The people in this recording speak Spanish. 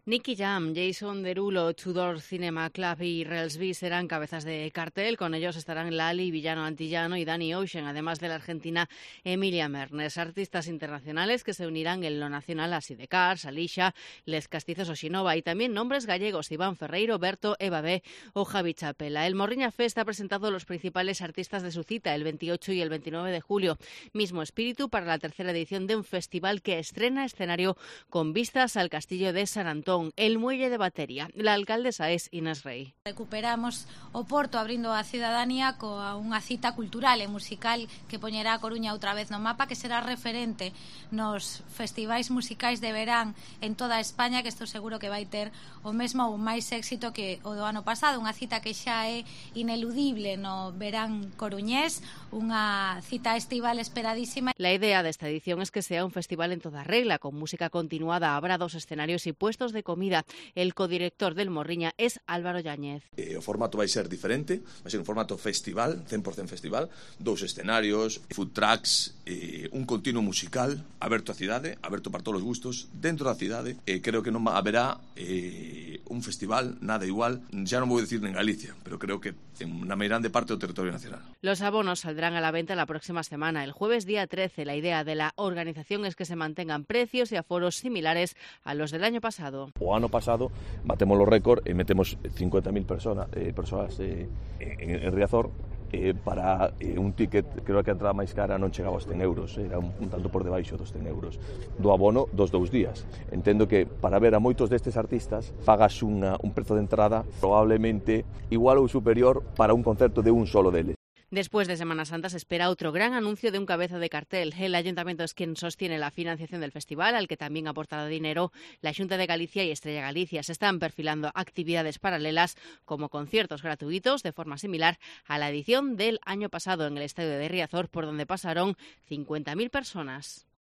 Nicky Jam, Jason Derulo, Tudor Cinema Club y Relsby serán cabezas de cartel. Con ellos estarán Lali, Villano Antillano y Danny Ocean, además de la argentina Emilia Mernes. Artistas internacionales que se unirán en lo nacional a Sidecar, Salisha, Les Castizos o Xinova, y también nombres gallegos: Iván Ferreiro, Berto, Eva B o Javi Chapela. El Morriña Fest ha presentado a los principales artistas de su cita el 28 y el 29 de julio. Mismo espíritu para la tercera edición de un festival que estrena escenario con vistas al castillo de San Antón. El muelle de Batería. La alcaldesa es Inés Rey. Recuperamos o Porto abrindo a cidadanía coa unha cita cultural e musical que poñerá a Coruña outra vez no mapa, que será referente nos festivais musicais de verán en toda España, que estou seguro que vai ter o mesmo ou máis éxito que o do ano pasado. Unha cita que xa é ineludible no verán coruñés, unha cita estival esperadísima. La idea de esta edición es que sea un festival en toda regla, con música continuada. Habrá 2 escenarios y puestos de comida. El codirector del Morriña es Álvaro Yáñez. O formato vai ser diferente, vai ser un formato festival, 100% festival, 2 escenarios, food trucks, un continuo musical, aberto á cidade, aberto para todos os gustos, dentro da cidade. Creo que non haberá un festival nada igual, xa non vou dicir en Galicia, pero creo que en na meirande parte do territorio nacional. Los abonos saldrán a la venta la próxima semana, el jueves día 13. La idea de la organización es que se mantengan precios y aforos similares a los del año pasado. O ano pasado batemos los récord e metemos 50.000 persoas en Riazor. Para un ticket, creo que a entrada máis cara non chegaba aos 100 euros, era un tanto por debaixo dos 100 euros. Do abono dos 2 días. Entendo que para ver a moitos destes artistas pagas un prezo de entrada probablemente igual ou superior para un concerto de un solo deles. Después de Semana Santa se espera otro gran anuncio de un cabeza de cartel. El Ayuntamiento es quien sostiene la financiación del festival, al que también ha aportado dinero la Xunta de Galicia y Estrella Galicia. Se están perfilando actividades paralelas como conciertos gratuitos, de forma similar a la edición del año pasado en el estadio de Riazor, por donde pasaron 50.000 personas.